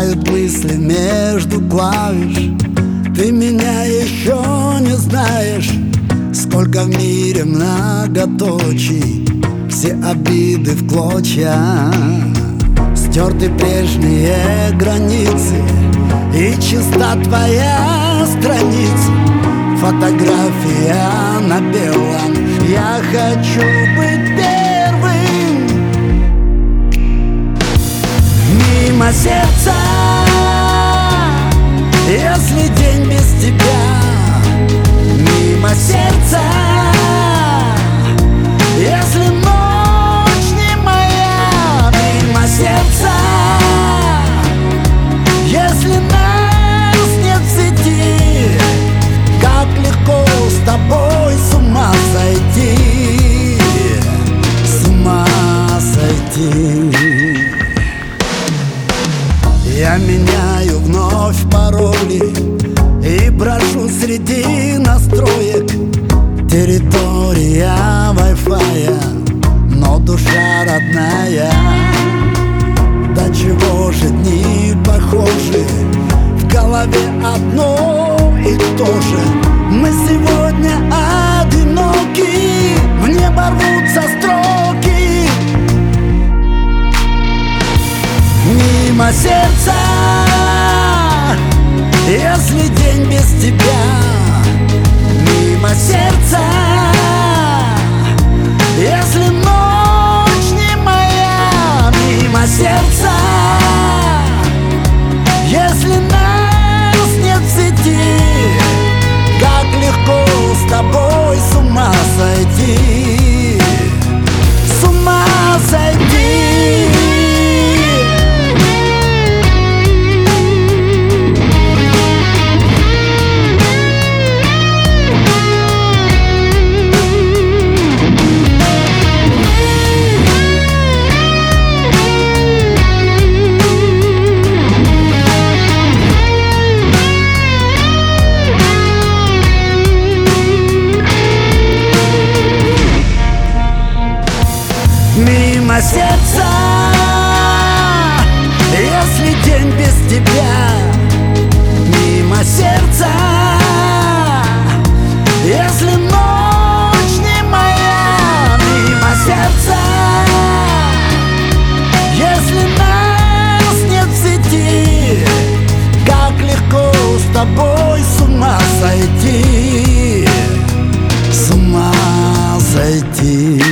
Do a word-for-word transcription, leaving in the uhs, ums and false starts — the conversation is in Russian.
Блуждают мысли между клавиш. Ты меня еще не знаешь. Сколько в мире многоточий, все обиды в клочья. Стерты прежние границы, и чиста твоя страница. Фотография на белом. Я хочу быть первым. Мимо сердца, если день без тебя. Мимо сердца, если ночь не моя. Мимо сердца, если нас нет в сети. Как легко с тобой с ума сойти, с ума сойти. Я меняю вновь пароли и брожу среди настроек. Территория вай-фая, но душа родная. До чего же дни похожи, в голове одно и то же. Мы сегодня одиноки, в небо рвутся строки. Мимо сердца, если день без тебя. Мимо сердца, если ночь не моя. Мимо сердца, если нас нет в сети. Как легко с тобой с ума сойти, с ума сойти. Мимо сердца, если день без тебя. Мимо сердца, если ночь не моя. Мимо сердца, если нас нет в сети. Как легко с тобой с ума сойти, с ума сойти.